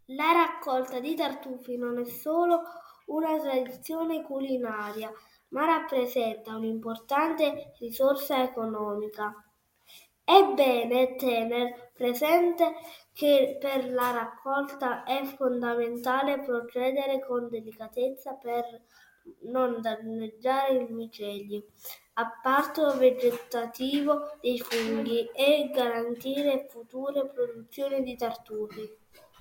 La raccolta di tartufi non è solo una tradizione culinaria, ma rappresenta un'importante risorsa economica. È bene tener presente che per la raccolta è fondamentale procedere con delicatezza per non danneggiare il micelio, apparto vegetativo dei funghi e garantire future produzioni di tartufi.